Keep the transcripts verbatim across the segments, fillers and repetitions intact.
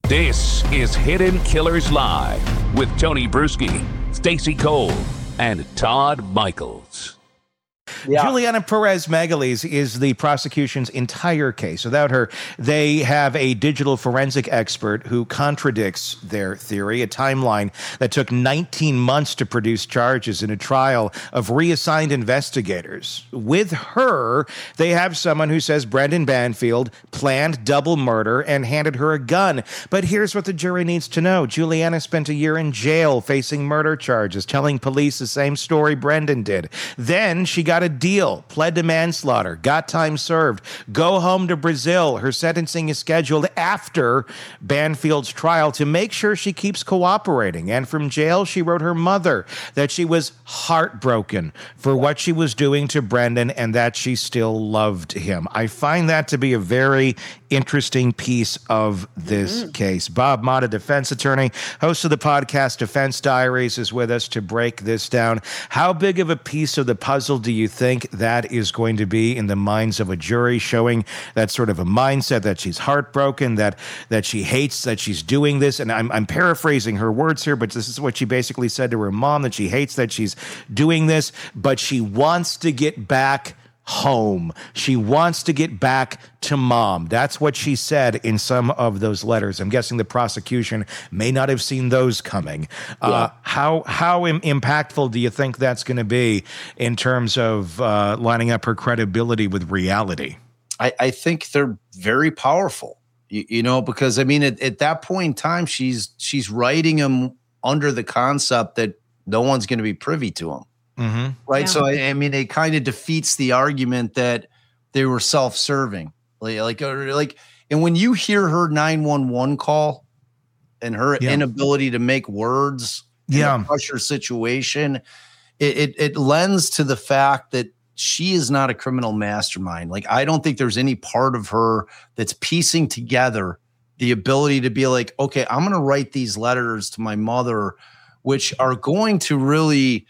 This is Hidden Killers Live with Tony Bruschi, Stacey Cole, and Todd Michaels. Yeah. Juliana Perez-Magalhães is the prosecution's entire case. Without her, they have a digital forensic expert who contradicts their theory, a timeline that took nineteen months to produce charges in a trial of reassigned investigators. With her, they have someone who says Brendan Banfield planned double murder and handed her a gun. But here's what the jury needs to know. Juliana spent a year in jail facing murder charges, telling police the same story Brendan did. Then she got a deal, pled to manslaughter, got time served, go home to Brazil. Her sentencing is scheduled after Banfield's trial to make sure she keeps cooperating. And from jail, she wrote her mother that she was heartbroken for what she was doing to Brendan and that she still loved him. I find that to be a very interesting piece of this mm-hmm. case. Bob Mott, a defense attorney, host of the podcast Defense Diaries, is with us to break this down. How big of a piece of the puzzle do you think that is going to be in the minds of a jury, showing that sort of a mindset that she's heartbroken, that that she hates that she's doing this? And I'm, I'm paraphrasing her words here, but this is what she basically said to her mom, that she hates that she's doing this, but she wants to get back home. She wants to get back to mom. That's what she said in some of those letters. I'm guessing the prosecution may not have seen those coming. Yeah. Uh, how how im- impactful do you think that's going to be in terms of uh, lining up her credibility with reality? I, I think they're very powerful, you, you know, because I mean, at, at that point in time, she's she's writing them under the concept that no one's going to be privy to them. Mm-hmm. Right. Yeah. So, I, I mean, it kind of defeats the argument that they were self-serving. Like, like, or like, and when you hear her nine one one call and her yeah. inability to make words yeah. in a pressure situation, it, it, it lends to the fact that she is not a criminal mastermind. Like, I don't think there's any part of her that's piecing together the ability to be like, okay, I'm going to write these letters to my mother, which are going to really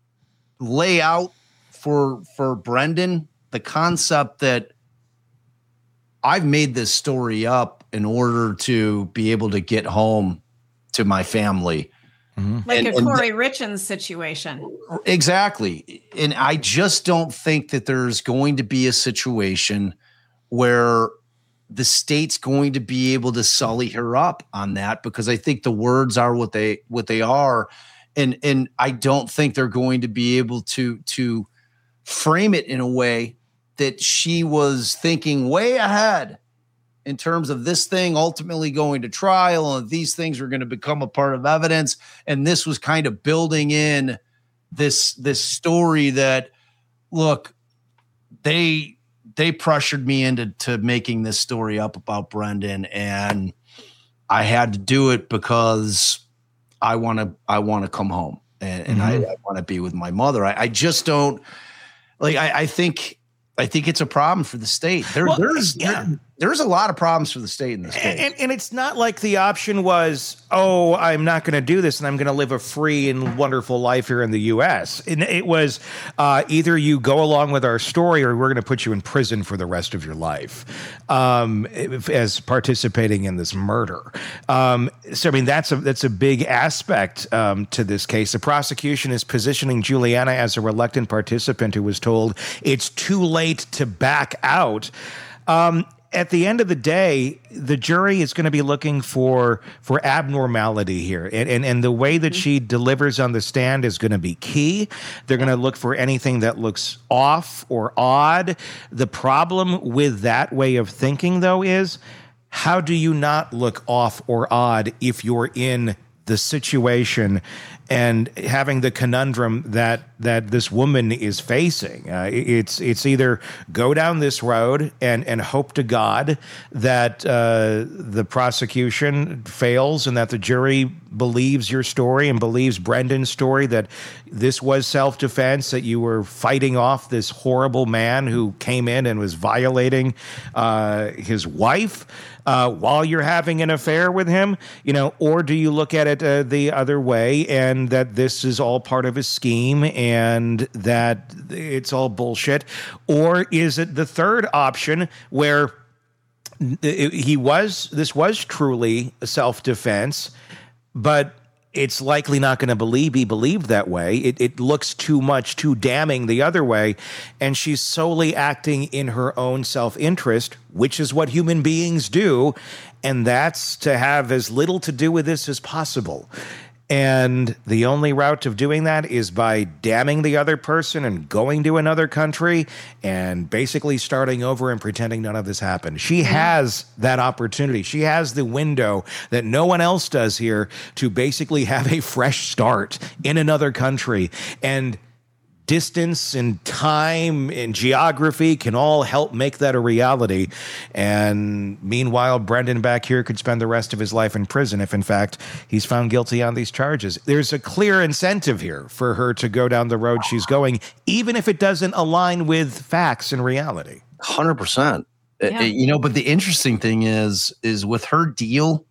lay out for for Brendan the concept that I've made this story up in order to be able to get home to my family. Mm-hmm. Like and, a Corey and, Richins situation. Exactly. And I just don't think that there's going to be a situation where the state's going to be able to sully her up on that, because I think the words are what they what they are. And and I don't think they're going to be able to to frame it in a way that she was thinking way ahead in terms of this thing ultimately going to trial, and these things are going to become a part of evidence. And this was kind of building in this this story that, look, they they pressured me into to making this story up about Brendan, and I had to do it because I want to, I want to come home and, and mm-hmm. I, I want to be with my mother. I, I just don't like, I, I think, I think it's a problem for the state. There, well, there's, yeah. there, there's a lot of problems for the state in this case. And, and it's not like the option was, oh, I'm not going to do this and I'm going to live a free and wonderful life here in the U S. And it was uh, either you go along with our story or we're going to put you in prison for the rest of your life um, as participating in this murder. Um, so, I mean, that's a, that's a big aspect um, to this case. The prosecution is positioning Juliana as a reluctant participant who was told it's too late to back out. Um, at the end of the day, the jury is going to be looking for for abnormality here. And, and, and the way that she delivers on the stand is going to be key. They're going to look for anything that looks off or odd. The problem with that way of thinking, though, is how do you not look off or odd if you're in the situation and having the conundrum that that this woman is facing? Uh, it's it's either go down this road and and hope to God that uh, the prosecution fails and that the jury believes your story and believes Brendan's story, that this was self-defense, that you were fighting off this horrible man who came in and was violating uh, his wife uh, while you're having an affair with him, you know, or do you look at it uh, the other way and that this is all part of a scheme and that it's all bullshit? Or is it the third option where it, he was, this was truly self-defense, but it's likely not going to believe be believed that way. It, it looks too much, too damning the other way, and she's solely acting in her own self-interest, which is what human beings do, and that's to have as little to do with this as possible. And the only route of doing that is by damning the other person and going to another country and basically starting over and pretending none of this happened. She has that opportunity. She has the window that no one else does here to basically have a fresh start in another country. And distance and time and geography can all help make that a reality. And meanwhile, Brendan back here could spend the rest of his life in prison if, in fact, he's found guilty on these charges. There's a clear incentive here for her to go down the road she's going, even if it doesn't align with facts and reality. one hundred percent. Yeah. You know, but the interesting thing is, is with her deal,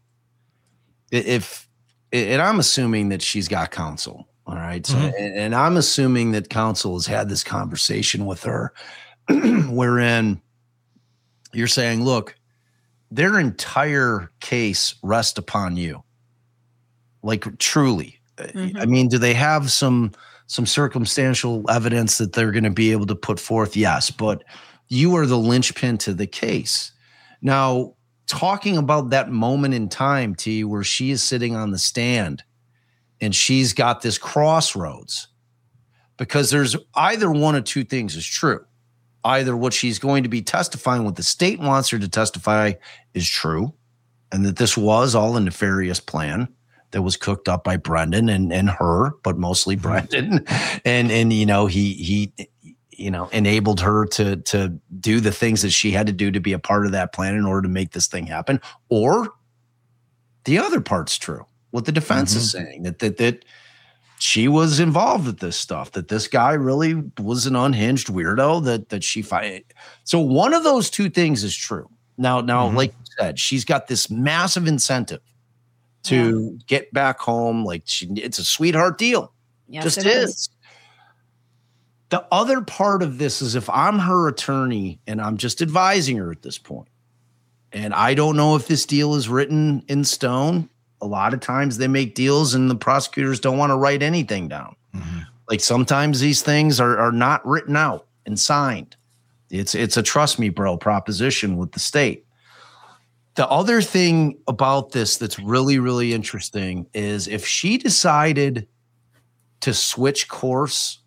if, and I'm assuming that she's got counsel. All right. So, mm-hmm. and, and I'm assuming that counsel has had this conversation with her wherein you're saying, look, their entire case rests upon you. Like truly. Mm-hmm. I mean, do they have some, some circumstantial evidence that they're going to be able to put forth? Yes. But you are the linchpin to the case. Now, talking about that moment in time, T, where she is sitting on the stand, and she's got this crossroads because there's either one of two things is true. Either what she's going to be testifying, what the state wants her to testify, is true, and that this was all a nefarious plan that was cooked up by Brendan and, and her, but mostly Brendan. And, and, you know, he, he, you know, enabled her to, to do the things that she had to do to be a part of that plan in order to make this thing happen. Or the other part's true. What the defense mm-hmm. is saying, that, that that she was involved with this stuff, that this guy really was an unhinged weirdo, that that she fight. So one of those two things is true. Now, now, mm-hmm. like you said, she's got this massive incentive to yeah. get back home. Like she, it's a sweetheart deal. Yes, Just it is. is. The other part of this is if I'm her attorney and I'm just advising her at this point, and I don't know if this deal is written in stone. A lot of times they make deals and the prosecutors don't want to write anything down. Mm-hmm. Like sometimes these things are, are not written out and signed. It's, it's a trust me, bro proposition with the state. The other thing about this that's really, really interesting is if she decided to switch course,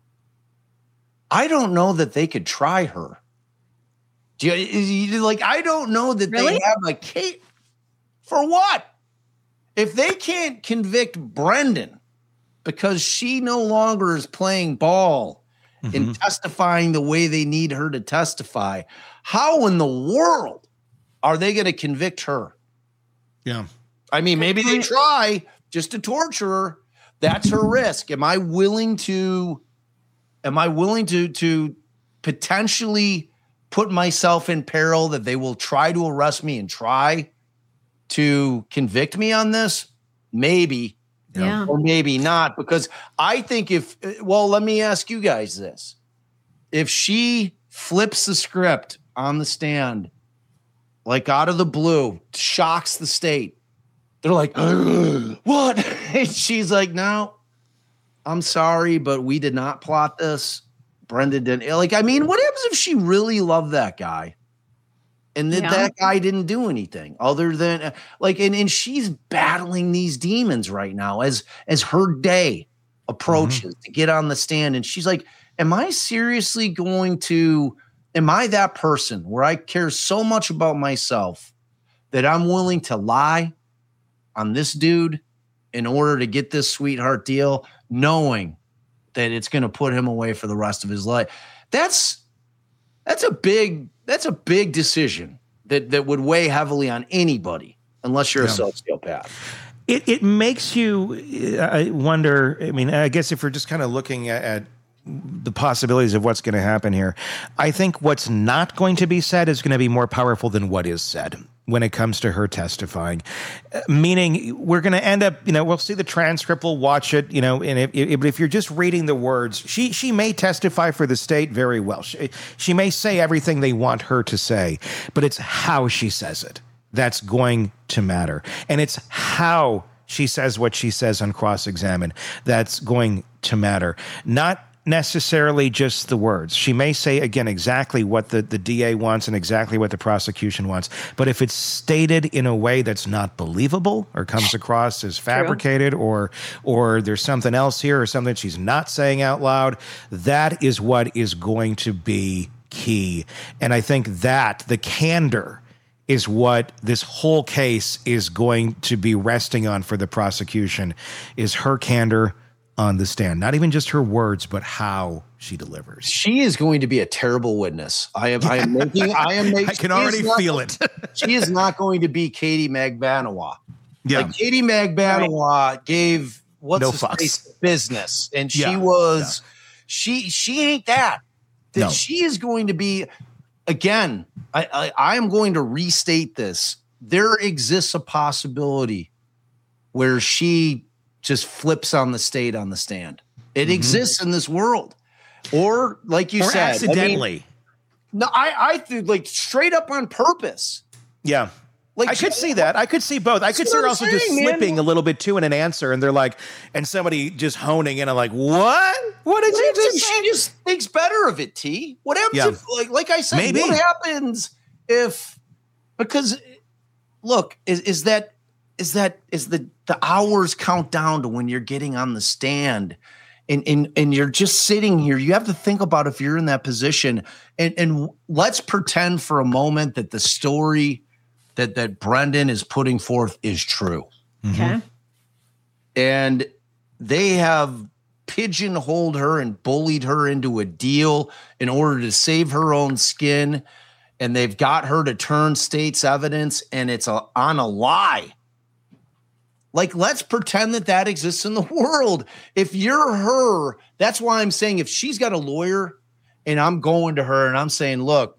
I don't know that they could try her. Do you, like, I don't know that really? They have a case for what? If they can't convict Brendan because she no longer is playing ball mm-hmm. and testifying the way they need her to testify, how in the world are they going to convict her? Yeah. I mean, maybe they try just to torture her. That's her risk. Am I willing to, am I willing to, to potentially put myself in peril that they will try to arrest me and try to convict me on this? Maybe, yeah. or maybe not, because I think if, well, let me ask you guys this. If she flips the script on the stand, like out of the blue, shocks the state, they're like, what? And she's like, no, I'm sorry, but we did not plot this. Brenda didn't. Like, I mean, what happens if she really loved that guy? And then yeah. that guy didn't do anything other than uh, like, and, and she's battling these demons right now as, as her day approaches mm-hmm. to get on the stand. And she's like, am I seriously going to, am I that person where I care so much about myself that I'm willing to lie on this dude in order to get this sweetheart deal, knowing that it's going to put him away for the rest of his life? That's, that's a big, That's a big decision that, that would weigh heavily on anybody, unless you're yeah. a sociopath. It it makes you uh, wonder. I mean, I guess if we're just kind of looking at, at the possibilities of what's going to happen here, I think what's not going to be said is going to be more powerful than what is said. when it comes to her testifying, uh, meaning we're going to end up, you know, we'll see the transcript, we'll watch it, you know, and if, if, if you're just reading the words, she she may testify for the state very well. She, she may say everything they want her to say, but it's how she says it that's going to matter. And it's how she says what she says on cross-examine that's going to matter. Not necessarily just the words. She may say, again, exactly what the, the D A wants and exactly what the prosecution wants. But if it's stated in a way that's not believable or comes across as fabricated, True. or or there's something else here or something she's not saying out loud, that is what is going to be key. And I think that the candor is what this whole case is going to be resting on for the prosecution, is her candor on the stand. Not even just her words, but how she delivers. She is going to be a terrible witness. I am. I am making. I am making. I can already not, feel it. She is not going to be Katie Magbanua. Yeah, like Katie Magbanua right. gave what's no his fucks. face business, and she yeah. was. Yeah. She she ain't that. That no. she is going to be. Again, I, I I am going to restate this. There exists a possibility where she just flips on the state on the stand. It mm-hmm. exists in this world. Or like you or said, accidentally. I mean, no, I, I think like straight up on purpose. Yeah. Like I could she, see that. I could see both. I could see her also saying, just slipping man. a little bit too in an answer, and they're like, and somebody just honing in and like, what? What did what you just say? She just thinks better of it, T. What happens yeah. if, like, like I said, Maybe. what happens if, because look, is, is that, is that, is the, the hours count down to when you're getting on the stand and, and, and you're just sitting here. You have to think about if you're in that position, and, and let's pretend for a moment that the story that that Brendan is putting forth is true. Okay. And they have pigeonholed her and bullied her into a deal in order to save her own skin. And they've got her to turn state's evidence, and it's a, on a lie. Like, let's pretend that that exists in the world. If you're her, that's why I'm saying if she's got a lawyer and I'm going to her and I'm saying, look,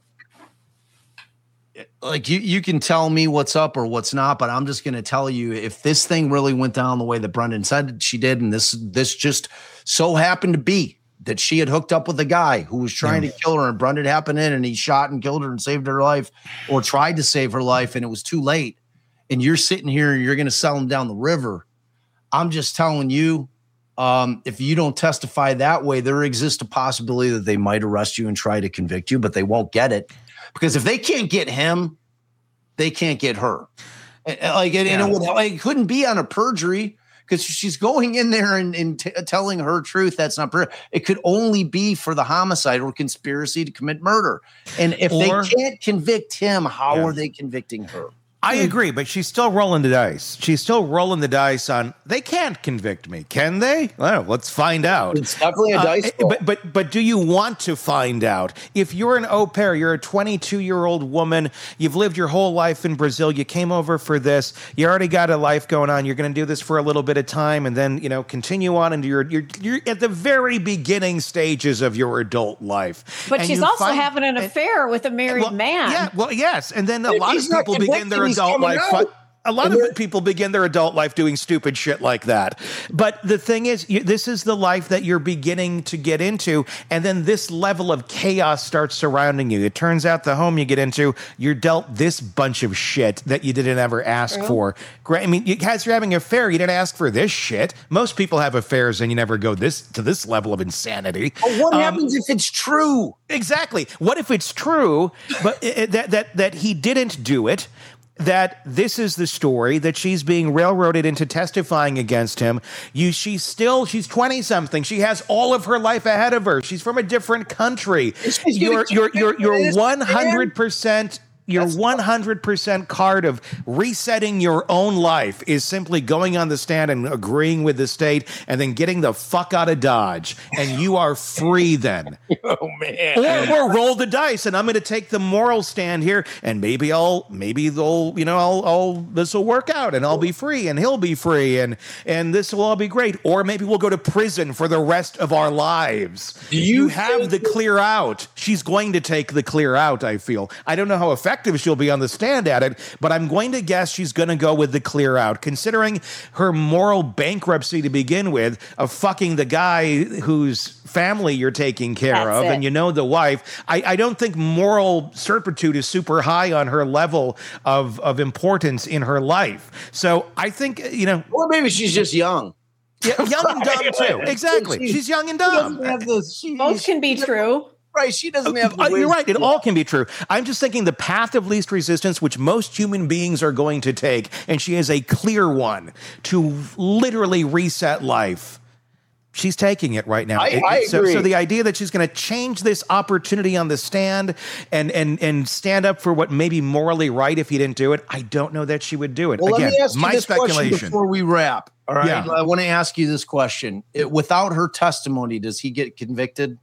like you, you can tell me what's up or what's not, but I'm just going to tell you if this thing really went down the way that Brendan said she did, and this this just so happened to be that she had hooked up with a guy who was trying yeah. to kill her, and Brendan happened in and he shot and killed her and saved her life, or tried to save her life, and it was too late. And you're sitting here and you're going to sell him down the river. I'm just telling you, um, if you don't testify that way, there exists a possibility that they might arrest you and try to convict you, but they won't get it. Because if they can't get him, they can't get her. Like, and, yeah. and it, would, like, it couldn't be on a perjury because she's going in there and, and t- telling her truth. That's not perjury. It could only be for the homicide or conspiracy to commit murder. And if or, they can't convict him, how yeah. are they convicting her? I agree, but she's still rolling the dice. She's still rolling the dice on, they can't convict me, can they? Well, let's find out. It's definitely a dice uh, but, but but do you want to find out? If you're an au pair, you're a twenty-two-year-old woman, you've lived your whole life in Brazil, you came over for this, you already got a life going on, you're going to do this for a little bit of time and then, you know, continue on into your, you're, you're at the very beginning stages of your adult life. But and she's also find, having an affair and, with a married well, man. Yeah, well, yes. And then a but lot of people begin their adult life. Fun, a lot of people begin their adult life doing stupid shit like that. But the thing is, you, this is the life that you're beginning to get into. And then this level of chaos starts surrounding you. It turns out the home you get into, you're dealt this bunch of shit that you didn't ever ask True. for. I mean, you guys are having an affair. You didn't ask for this shit. Most people have affairs and you never go this to this level of insanity. But what um, happens if it's true? Exactly. What if it's true, but it, that that that he didn't do it? That this is the story, that she's being railroaded into testifying against him. You, she's still, she's twenty-something. She has all of her life ahead of her. She's from a different country. You're, you're, you're, you're one hundred percent Your one hundred percent card of resetting your own life is simply going on the stand and agreeing with the state and then getting the fuck out of Dodge. And you are free then. Oh, man. Or, or roll the dice and I'm going to take the moral stand here and maybe I'll, maybe they'll, you know, I'll, I'll this will work out and I'll be free and he'll be free and, and this will all be great. Or maybe we'll go to prison for the rest of our lives. Do you, you have the clear out. She's going to take the clear out, I feel. I don't know how effective effective she'll be on the stand at it, but I'm going to guess she's going to go with the clear out, considering her moral bankruptcy to begin with of fucking the guy whose family you're taking care That's of, it. and you know the wife. I, I don't think moral turpitude is super high on her level of, of importance in her life. So I think, you know... Or maybe she's just young. Yeah, young and dumb, too. Exactly. She- She's young and She dumb. doesn't have the, she, Both can be true. Right, she doesn't have the Uh, You're ways- right. It all can be true. I'm just thinking the path of least resistance, which most human beings are going to take, and she is a clear one to literally reset life. She's taking it right now. I- It- I so, agree. so the idea that she's going to change this opportunity on the stand and and and stand up for what may be morally right if he didn't do it, I don't know that she would do it. Well, Again, let me ask you my this question speculation. before we wrap. All right, Yeah. I want to ask you this question: It- without her testimony, does he get convicted?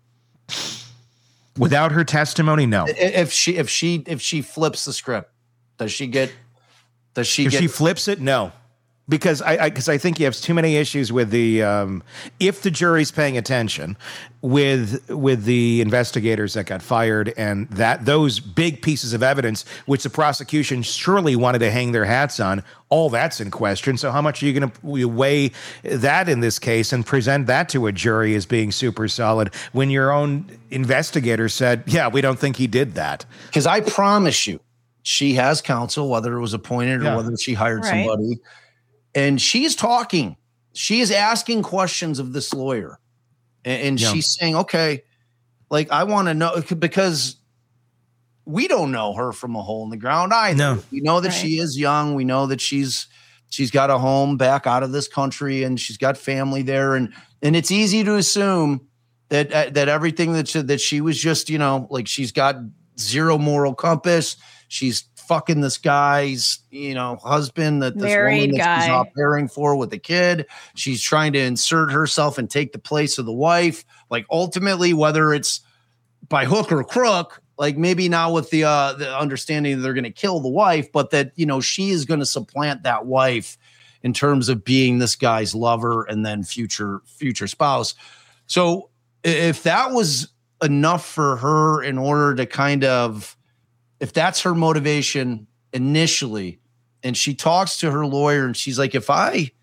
Without her testimony, no. I- If she, if she, if she flips the script, does she get? Does she If get? she flips it, no. Because I, because I, I think you have too many issues with the um, if the jury's paying attention with with the investigators that got fired and that those big pieces of evidence which the prosecution surely wanted to hang their hats on, all that's in question. So how much are you going to weigh that in this case and present that to a jury as being super solid when your own investigator said, yeah, we don't think he did that? Because I promise you, she has counsel, whether it was appointed or Yeah. whether she hired Right. somebody. And she's talking. She is asking questions of this lawyer. And, and Yeah. she's saying, okay, like, I want to know, because we don't know her from a hole in the ground either. No. We know that Right. she is young. We know that she's she's got a home back out of this country and she's got family there. And and it's easy to assume that uh, that everything that she, that she was just, you know, like she's got zero moral compass. She's fucking this guy's, you know, husband that this Married woman that she's guy. au pairing for with the kid. She's trying to insert herself and take the place of the wife. Like ultimately, whether it's by hook or crook, like maybe not with the uh the understanding that they're going to kill the wife, but that, you know, she is going to supplant that wife in terms of being this guy's lover and then future future spouse. So i- if that was enough for her in order to kind of, if that's her motivation initially, and she talks to her lawyer and she's like, if I,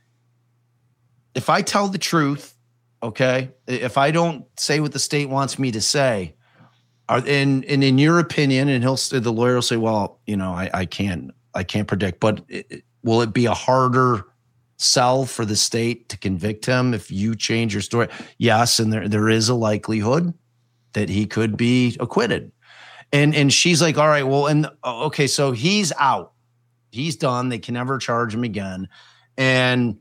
if I tell the truth, okay, if I don't say what the state wants me to say, are and, and in your opinion, and he'll the lawyer will say, well, you know, I, I can't, I can't predict, but it, will it be a harder sell for the state to convict him if you change your story? Yes, and there there is a likelihood that he could be acquitted. And and she's like, all right, well, and okay, so he's out. He's done. They can never charge him again. And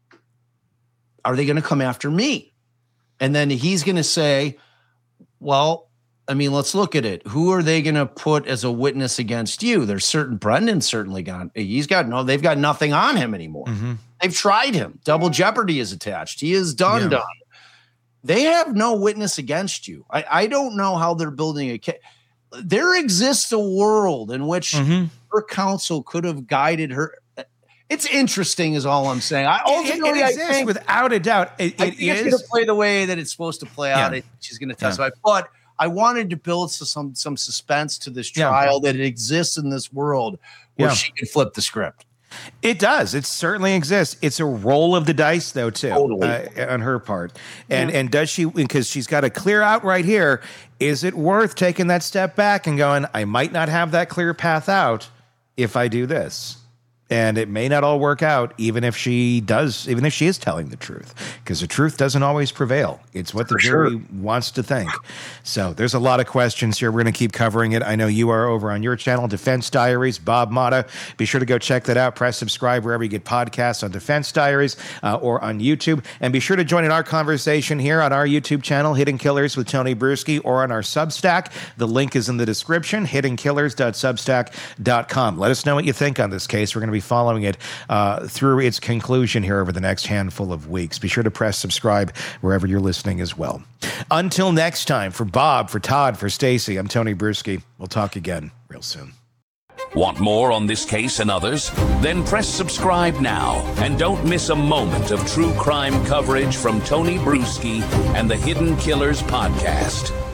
are they going to come after me? And then he's going to say, well, I mean, let's look at it. Who are they going to put as a witness against you? There's certain, Brendan's certainly got, he's got no, they've got nothing on him anymore. Mm-hmm. They've tried him. Double jeopardy is attached. He is done, Yeah. done. They have no witness against you. I, I don't know how they're building a case. There exists a world in which Mm-hmm. her counsel could have guided her. It's interesting, is all I'm saying. I It, ultimately, it I exists think, without a doubt. It, I it think it's is. going to play the way that it's supposed to play out. Yeah. It- she's going to testify, but I wanted to build some some suspense to this Yeah. trial that it exists in this world where Yeah. she could flip the script. It does. It certainly exists. It's a roll of the dice, though, too, Totally. uh, on her part. And and does she? Because she's got to clear out right here. Is it worth taking that step back and going, I might not have that clear path out if I do this? And it may not all work out, even if she does, even if she is telling the truth, because the truth doesn't always prevail. It's what the For jury sure. wants to think. So there's a lot of questions here. We're going to keep covering it. I know you are over on your channel, Defense Diaries, Bob Motta. Be sure to go check that out. Press subscribe wherever you get podcasts on Defense Diaries uh, or on YouTube. And be sure to join in our conversation here on our YouTube channel, Hidden Killers with Tony Bruschi, or on our Substack. The link is in the description, hidden killers dot substack dot com. Let us know what you think on this case. We're going to be following it uh, through its conclusion here over the next handful of weeks. Be sure to press subscribe wherever you're listening as well. Until next time, for Bob, for Todd, for Stacy, I'm Tony Bruschi. We'll talk again real soon. Want more on this case and others? Then press subscribe now and don't miss a moment of true crime coverage from Tony Bruschi and the Hidden Killers podcast.